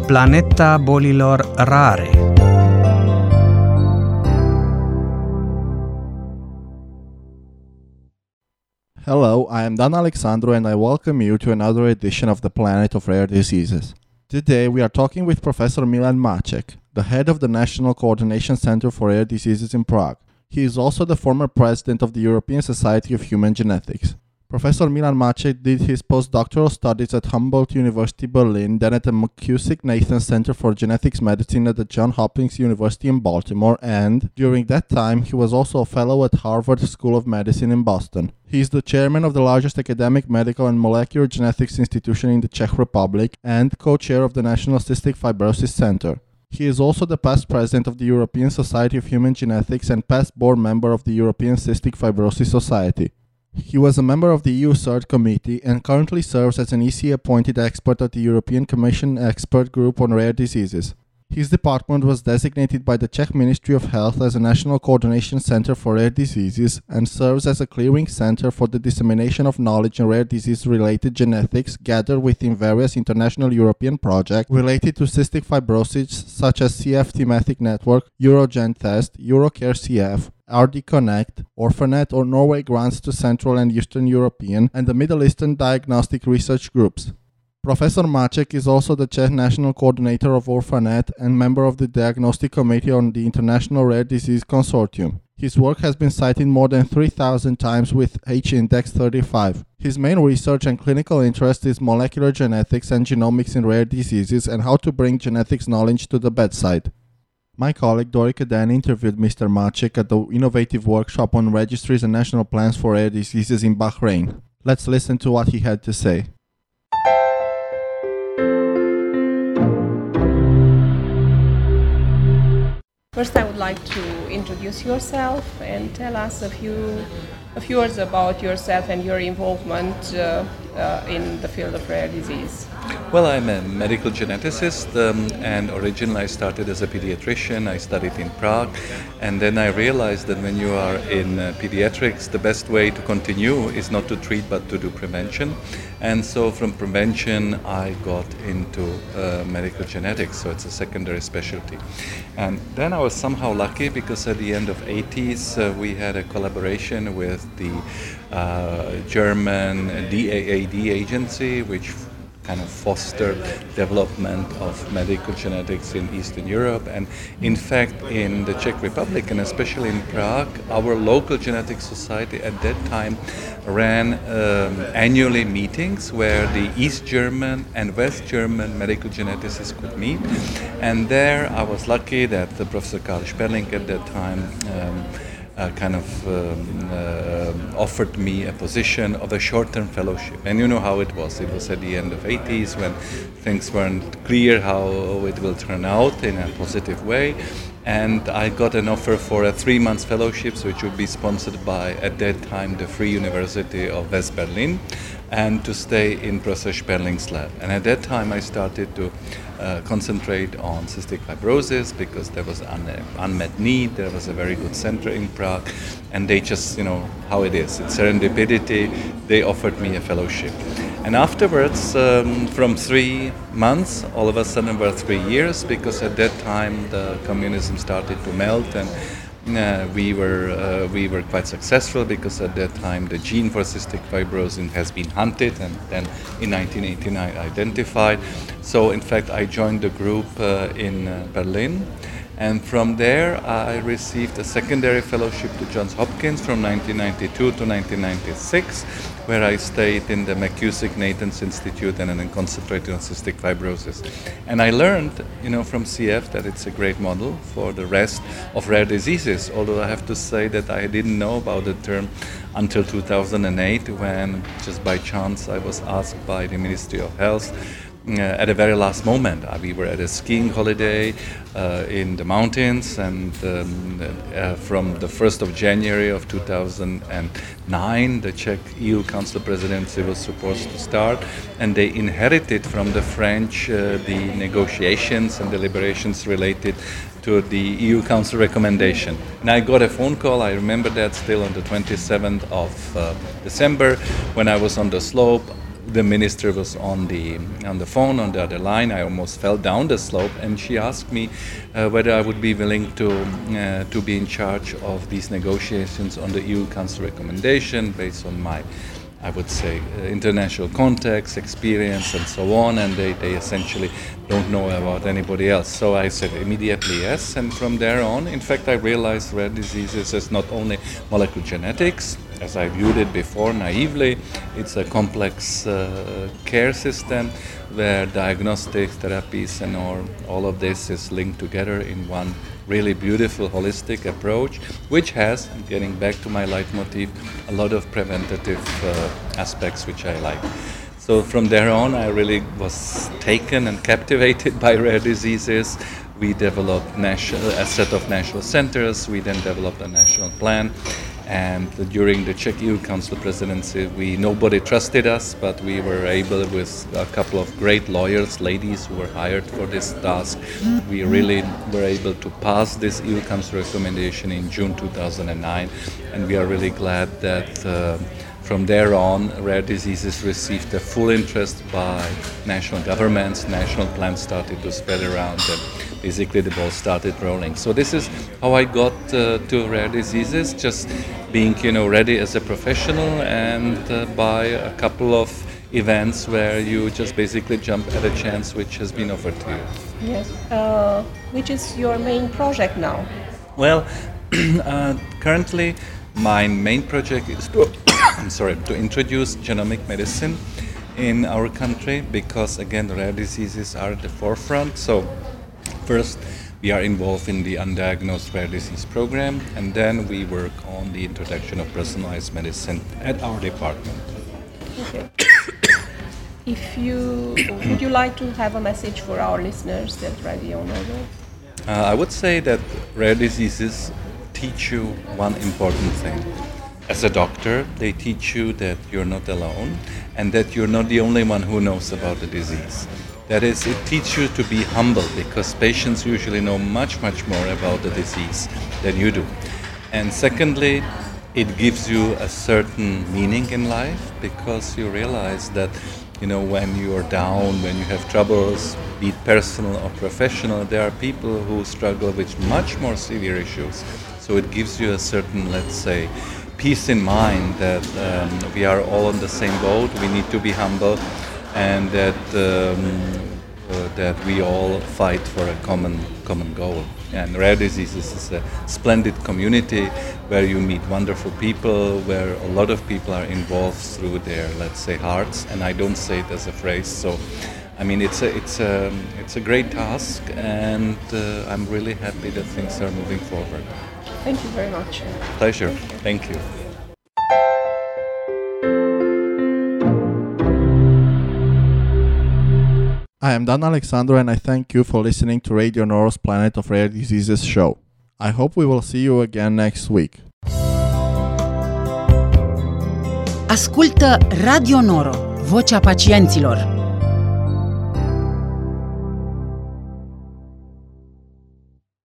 Planeta bolilor rare. Hello, I am Dan Alexandru and I welcome you to another edition of the Planet of Rare Diseases. Today we are talking with Professor Milan Maček, the head of the National Coordination Center for Rare Diseases in Prague. He is also the former president of the European Society of Human Genetics. Professor Milan Maček did his postdoctoral studies at Humboldt University Berlin, then at the McKusick-Nathans Center for Genetics Medicine at the Johns Hopkins University in Baltimore, and during that time he was also a fellow at Harvard School of Medicine in Boston. He is the chairman of the largest academic medical and molecular genetics institution in the Czech Republic and co-chair of the National Cystic Fibrosis Center. He is also the past president of the European Society of Human Genetics and past board member of the European Cystic Fibrosis Society. He was a member of the EU CERT committee and currently serves as an EC-appointed expert at the European Commission Expert Group on Rare Diseases. His department was designated by the Czech Ministry of Health as a National Coordination Center for Rare Diseases and serves as a clearing center for the dissemination of knowledge in rare disease-related genetics gathered within various international European projects related to cystic fibrosis such as CF Thematic Network, Eurogen Test, Eurocare CF, RD Connect, Orphanet or Norway grants to Central and Eastern European and the Middle Eastern diagnostic research groups. Professor Maček is also the Czech National Coordinator of Orphanet and member of the Diagnostic Committee on the International Rare Disease Consortium. His work has been cited more than 3,000 times with H-index 35. His main research and clinical interest is molecular genetics and genomics in rare diseases and how to bring genetics knowledge to the bedside. My colleague Dorika Dan interviewed Mr. Maček at the innovative workshop on registries and national plans for rare diseases in Bahrain. Let's listen to what he had to say. First, I would like to introduce yourself and tell us a few words about yourself and your involvement in the field of rare disease. Well, I'm a medical geneticist and originally I started as a pediatrician. I studied in Prague and then I realized that when you are in pediatrics, the best way to continue is not to treat but to do prevention. And so from prevention I got into medical genetics, so it's a secondary specialty. And then I was somehow lucky because at the end of 80s we had a collaboration with the German DAAD agency, which kind of fostered development of medical genetics in Eastern Europe. And in fact, in the Czech Republic, and especially in Prague, our local genetic society at that time ran annually meetings where the East German and West German medical geneticists could meet. And there I was lucky that Professor Karl Sperling at that time offered me a position of a short-term fellowship. And you know how it was. It was at the end of 80s when things weren't clear how it will turn out in a positive way. And I got an offer for a 3-month fellowship, which would be sponsored by, at that time, the Free University of West Berlin, and to stay in Professor Sperling's lab. And at that time I started to concentrate on cystic fibrosis because there was unmet need, there was a very good center in Prague, and they just, you know, how it is, it's serendipity, they offered me a fellowship. And afterwards, from 3 months, all of a sudden were 3 years, because at that time the communism started to melt and we were quite successful because at that time the gene for cystic fibrosis has been hunted and then in 1989 identified. So in fact I joined the group in Berlin, and from there I received a secondary fellowship to Johns Hopkins from 1992 to 1996, where I stayed in the McKusick-Nathans Institute and then concentrated on cystic fibrosis. And I learned, you know, from CF that it's a great model for the rest of rare diseases, although I have to say that I didn't know about the term until 2008, when just by chance I was asked by the Ministry of Health at the very last moment. We were at a skiing holiday in the mountains, and from the 1st of January of 2009, the Czech EU Council presidency was supposed to start, and they inherited from the French the negotiations and deliberations related to the EU Council recommendation. And I got a phone call, I remember that still, on the 27th of December, when I was on the slope the minister was on the phone on the other line. I almost fell down the slope, and she asked me whether I would be willing to be in charge of these negotiations on the EU Council recommendation based on my, I would say, international context, experience, and so on, and they essentially don't know about anybody else. So I said immediately yes, and from there on, in fact, I realized rare diseases is not only molecular genetics, as I viewed it before naively. It's a complex care system where diagnostics, therapies, and all of this is linked together in one really beautiful holistic approach, which has, getting back to my leitmotif, a lot of preventative aspects which I like. So from there on, I really was taken and captivated by rare diseases. We developed a set of national centers. We then developed a national plan. And during the Czech EU Council presidency, nobody trusted us, but we were able, with a couple of great lawyers, ladies who were hired for this task, we really were able to pass this EU Council recommendation in June 2009. And we are really glad that from there on, rare diseases received a full interest by national governments. National plans started to spread around, and basically the ball started rolling. So this is how I got to rare diseases, just being, ready as a professional, and by a couple of events where you just basically jump at a chance which has been offered to you. Yes. Which is your main project now? Well, currently my main project is to introduce genomic medicine in our country, because again, rare diseases are at the forefront. So first, we are involved in the undiagnosed rare disease program, and then we work on the introduction of personalized medicine at our department. Okay. Would you like to have a message for our listeners at Radio Noro? I would say that rare diseases teach you one important thing. As a doctor, they teach you that you're not alone and that you're not the only one who knows about the disease. That is, it teaches you to be humble, because patients usually know much, much more about the disease than you do. And secondly, it gives you a certain meaning in life, because you realize that, when you are down, when you have troubles, be it personal or professional, there are people who struggle with much more severe issues. So it gives you a certain, let's say, peace in mind that we are all on the same boat. We need to be humble, and that we all fight for a common goal. And rare diseases is a splendid community where you meet wonderful people, where a lot of people are involved through their, let's say, hearts. And I don't say it as a phrase. So, I mean, it's a great task, and I'm really happy that things are moving forward. Thank you very much. Pleasure. Thank you. I am Dan Alexandru, and I thank you for listening to Radio Noro's Planet of Rare Diseases show. I hope we will see you again next week. Ascultă Radio Noro, vocea pacienților.